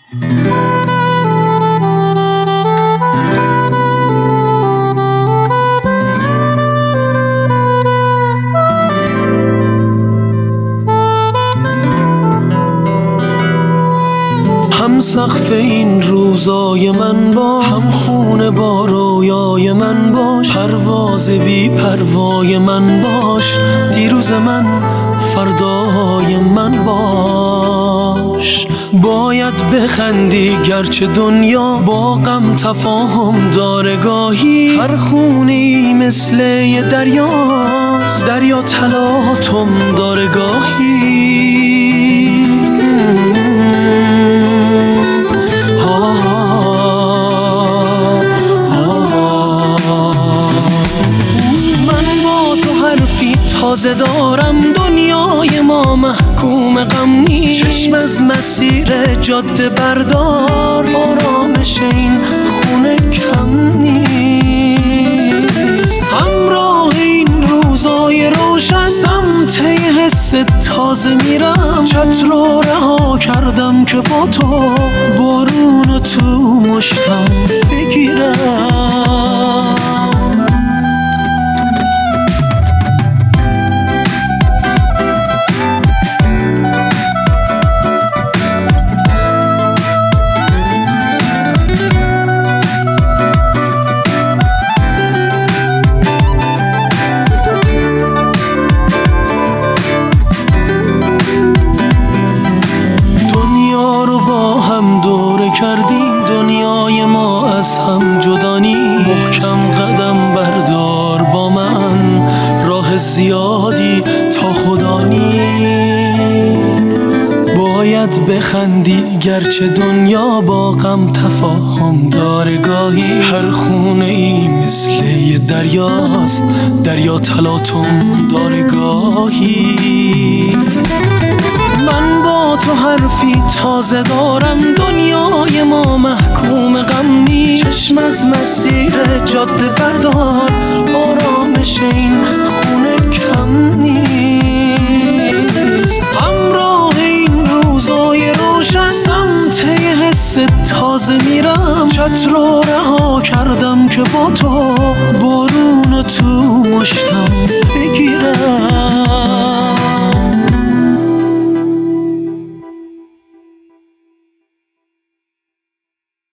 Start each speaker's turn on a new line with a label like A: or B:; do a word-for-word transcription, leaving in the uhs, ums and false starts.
A: هم سقف این روزای من باش، هم خونه با رویای من باش، پرواز بی پروای من باش، دیروز من فردای من باش. باید بخندی گرچه دنیا با غم تفاهم داره گاهی، هر خونه‌ای مثل یه دریاست، دریا تلاطم داره گاهی. تازه دارم دنیای ما محکوم غم نیست، چشم از مسیر جاده بردار، آرامش این خونه کم نیست. همراه این روزای روشن سمت یه حس تازه میرم، چتر رو رها کردم که با تو بارونو تو مشتم بگیرم. کردیم دنیای ما از هم جدا نیست، محکم قدم بردار با من، راه زیادی تا خدا نیست. باید بخندی گرچه دنیا با غم تفاهم داره گاهی، هر خونه ای مثل یه دریاست، دریا تلاطم داره گاهی. من با تو حرفی تازه دارم دنیای ما محکوم غم نیست، چشم از مسیر جاده بردار، آرامش این خونه کم نیست. همراه این روزای روشن سمت یه حس تازه میرم، چتر رو رها کردم که با تو بارونو تو مشتم بگیرم.